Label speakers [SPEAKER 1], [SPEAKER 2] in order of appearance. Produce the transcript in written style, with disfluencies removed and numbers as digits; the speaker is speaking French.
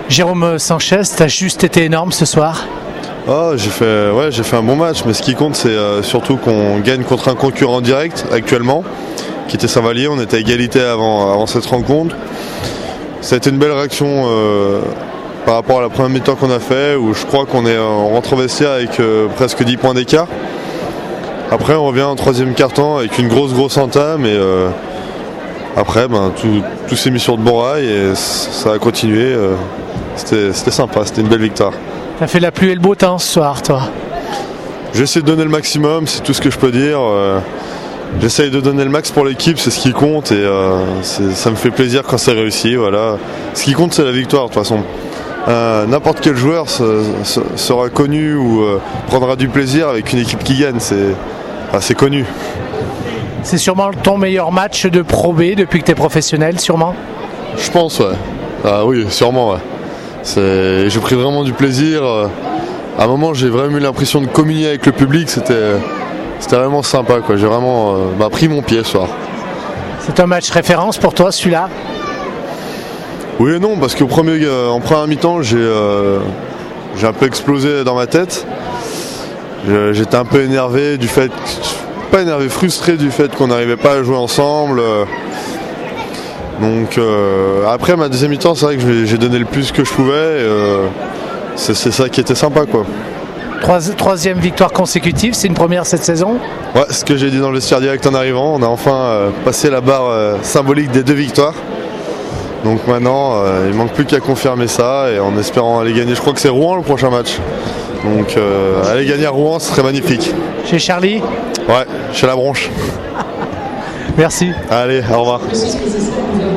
[SPEAKER 1] Jérôme Sanchez, t'as juste été énorme ce soir.
[SPEAKER 2] Oh, j'ai fait un bon match, mais ce qui compte c'est surtout qu'on gagne contre un concurrent direct actuellement, qui était Saint-Vallier. On était à égalité avant cette rencontre. Ça a été une belle réaction par rapport à la première mi-temps qu'on a fait, où je crois qu'on est en rentre au vestiaire avec presque 10 points d'écart. Après on revient en troisième quart-temps avec une grosse entame et après tout s'est mis sur de bons rails et ça a continué. C'était sympa, c'était une belle victoire.
[SPEAKER 1] T'as fait la pluie et le beau temps ce soir, toi.
[SPEAKER 2] J'essaie de donner le maximum, c'est tout ce que je peux dire. J'essaye de donner le max pour l'équipe, c'est ce qui compte et ça me fait plaisir quand c'est réussi. Voilà. Ce qui compte c'est la victoire de toute façon. N'importe quel joueur sera connu ou prendra du plaisir avec une équipe qui gagne, c'est connu.
[SPEAKER 1] C'est sûrement ton meilleur match de Pro B depuis que tu es professionnel, sûrement.
[SPEAKER 2] Je pense, ouais. Ah oui, sûrement, ouais. J'ai pris vraiment du plaisir. À un moment, j'ai vraiment eu l'impression de communier avec le public. C'était vraiment sympa, quoi. J'ai vraiment pris mon pied ce soir.
[SPEAKER 1] C'est un match référence pour toi, celui-là?
[SPEAKER 2] Oui et non, parce qu'en première mi-temps, j'ai un peu explosé dans ma tête. J'étais un peu énervé du fait, pas énervé, frustré du fait qu'on n'arrivait pas à jouer ensemble. Donc après ma deuxième mi-temps, c'est vrai que j'ai donné le plus que je pouvais. C'est ça qui était sympa, quoi.
[SPEAKER 1] Troisième victoire consécutive, c'est une première cette saison?
[SPEAKER 2] Ouais, c'est ce que j'ai dit dans le vestiaire direct en arrivant. On a enfin passé la barre symbolique des 2 victoires. Donc maintenant, il manque plus qu'à confirmer ça et en espérant aller gagner. Je crois que c'est Rouen le prochain match. Donc aller gagner à Rouen, ce serait magnifique.
[SPEAKER 1] Chez Charlie?
[SPEAKER 2] Ouais, chez la Bronche.
[SPEAKER 1] Merci.
[SPEAKER 2] Allez, au revoir.